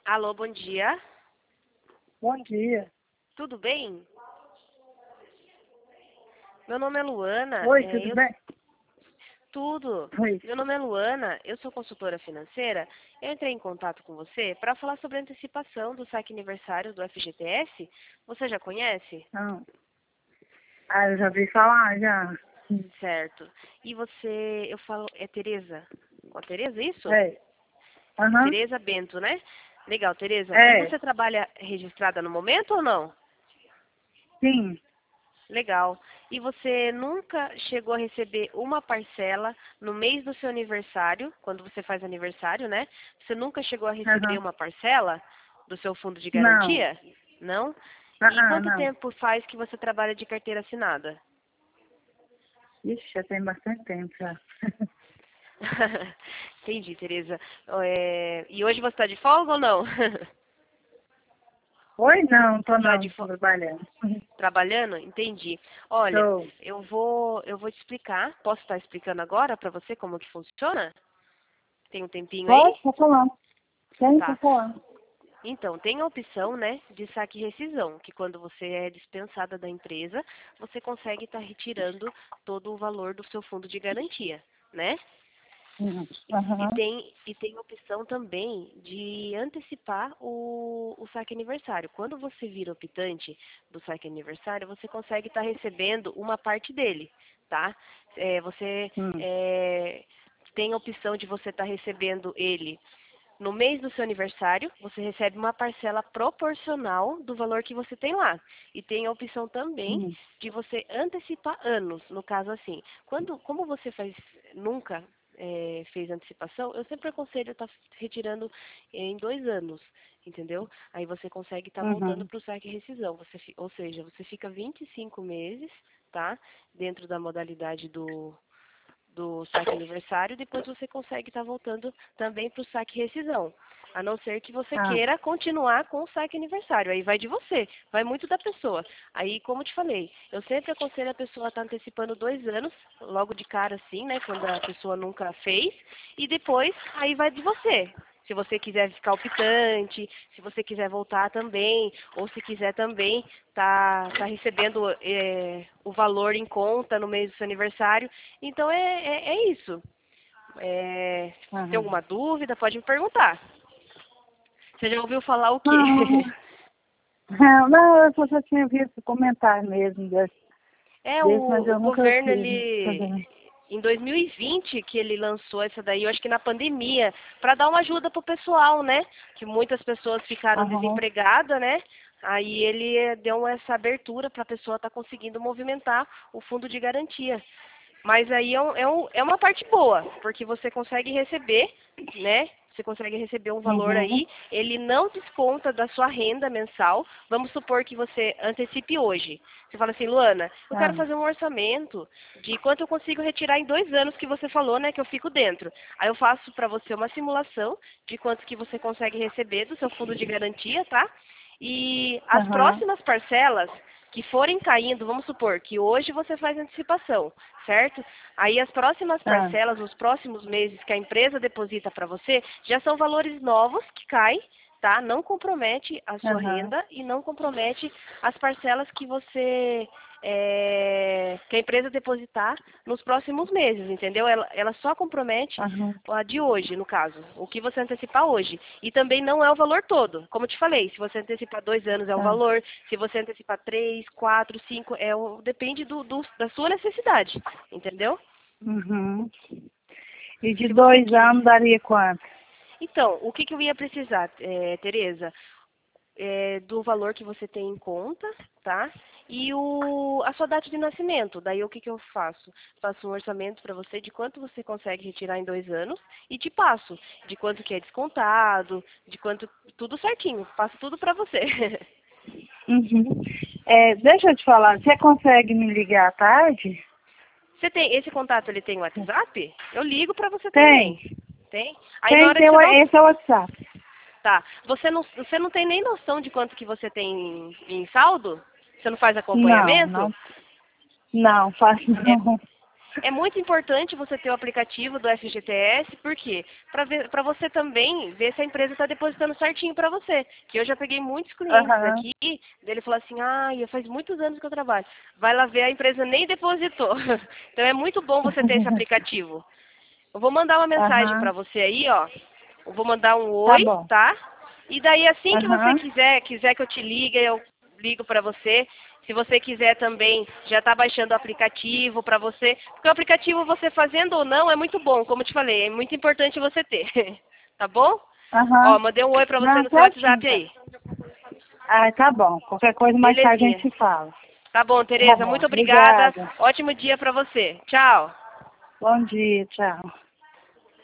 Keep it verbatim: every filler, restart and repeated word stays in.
Alô, bom dia. Bom dia. Tudo bem? Meu nome é Luana. Oi, É, tudo eu... bem? Tudo. Oi. Meu nome é Luana, eu sou consultora financeira. Eu entrei em contato com você para falar sobre a antecipação do saque aniversário do F G T S. Você já conhece? Não. Ah, eu já vi falar, já. Certo. E você, eu falo, é Tereza? Ó, Tereza, isso? É. Aham. Tereza Bento, né? Legal, Tereza. E É. você trabalha registrada no momento ou não? Sim. Legal. E você nunca chegou a receber uma parcela no mês do seu aniversário, quando você faz aniversário, né? Você nunca chegou a receber Aham. uma parcela do seu fundo de Não. garantia? Não? Ah, E ah, quanto não. tempo faz que você trabalha de carteira assinada? Ixi, já tem bastante tempo já. Entendi, Tereza. É, E hoje você está de folga ou não? Oi, não, tô Tá não, de tô fo... trabalhando. Trabalhando? Entendi. Olha, Tô. eu vou, eu vou te explicar. Posso estar explicando agora para você como que funciona? Tem um tempinho aí? Pode, tô falando. Tem, tô Tá. falando. Então, tem a opção, né, de saque e rescisão, que quando você é dispensada da empresa, você consegue estar retirando todo o valor do seu fundo de garantia, né? Uhum. E Aham. tem, e tem a opção também de antecipar o, o saque aniversário. Quando você vira optante do saque aniversário, você consegue estar recebendo uma parte dele, tá? É, você Hum. é, tem a opção de você estar recebendo ele no mês do seu aniversário, você recebe uma parcela proporcional do valor que você tem lá. E tem a opção também Hum. de você antecipar anos, no caso assim. Quando, como você faz nunca eh, fez antecipação, eu sempre aconselho estar retirando em dois anos, entendeu? Aí você consegue estar voltando Uhum. para o saque e rescisão. Você, fi- ou seja, você fica vinte e cinco meses, tá? Dentro da modalidade do do saque aniversário, depois você consegue estar voltando também para o saque rescisão. A não ser que você Ah. queira continuar com o saque aniversário. Aí vai de você, vai muito da pessoa. Aí, como te falei, eu sempre aconselho a pessoa a estar antecipando dois anos, logo de cara assim, né? Quando a pessoa nunca fez, e depois aí vai de você. Se você quiser ficar optante, se você quiser voltar também, ou se quiser também tá, tá recebendo é, o valor em conta no mês do seu aniversário. Então é, é, é isso. É, se tem Aham. alguma dúvida, pode me perguntar. Você já ouviu falar o quê? Não, não, não, eu só já tinha visto comentar mesmo desse, É, desse, mas o, o eu nunca governo, fiz. ele, Uhum. em dois mil e vinte que ele lançou essa daí, eu acho que na pandemia, para dar uma ajuda pro pessoal, né? Que muitas pessoas ficaram Aham. desempregadas, né? Aí ele eh, deu essa abertura para a pessoa estar conseguindo movimentar o fundo de garantia. Mas aí é, um, é, um, é uma parte boa, porque você consegue receber, né? Você consegue receber um valor Uhum. aí, ele não desconta da sua renda mensal. Vamos supor que você antecipe hoje. Você fala assim, Luana, eu quero Ah. fazer um orçamento de quanto eu consigo retirar em dois anos que você falou, né? Que eu fico dentro. Aí eu faço para você uma simulação de quanto que você consegue receber do seu fundo de garantia, tá? E as Aham. próximas parcelas que forem caindo, vamos supor que hoje você faz antecipação, certo? Aí as próximas Ah. parcelas, os próximos meses que a empresa deposita para você, já são valores novos que caem, tá? Não compromete a sua Aham. renda e não compromete as parcelas que você é, que a empresa depositar nos próximos meses, entendeu? Ela, ela só compromete Aham. a de hoje, no caso, o que você antecipar hoje. E também não é o valor todo. Como eu te falei, se você antecipar dois anos é um Ah. valor, se você antecipar três, quatro, cinco, é o, depende do, do- da sua necessidade, entendeu? Uhum. E de Se você dois que... anos daria quanto? Então, o que, que eu ia precisar, é, Tereza? É, do valor que você tem em conta, tá? E o, a sua data de nascimento. Daí o que, que eu faço? Faço um orçamento para você de quanto você consegue retirar em dois anos e te passo de quanto que é descontado, de quanto tudo certinho. Passo tudo para você. Uhum. É, deixa eu te falar, você consegue me ligar à tarde? Você tem esse contato? Ele tem WhatsApp? Eu ligo para você Tem. também. Tem? Aí na Tem, hora tem, que você o- dá o... esse é o WhatsApp. Tá. Você não, você não tem nem noção de quanto que você tem em saldo? Você não faz Não, acompanhamento? não, não, faço É não. É muito importante você ter o aplicativo do F G T S, por quê? Para você também ver se a empresa está depositando certinho para você. Que eu já peguei muitos clientes Aham. aqui, dele falou assim, ah, faz muitos anos que eu trabalho. Vai lá ver, a empresa nem depositou. Então é muito bom você ter esse aplicativo. Eu vou mandar uma mensagem Aham. para você aí, ó. Eu vou mandar um Tá oi, bom. tá? E daí assim que você Aham. quiser, quiser que eu te ligue, eu ligo para você. Se você quiser também, já está baixando o aplicativo para você. Porque o aplicativo você fazendo ou não é muito bom, como eu te falei. É muito importante você ter. Tá bom? Ó, Aham. mandei um oi para você Não, no seu certinho, WhatsApp tá. aí. Ah, tá bom. Qualquer coisa mais tarde a Belezinha. gente se fala. Tá bom, Tá Tereza. bom. Muito obrigada. Obrigada. Ótimo dia para você. Tchau. Bom dia, tchau.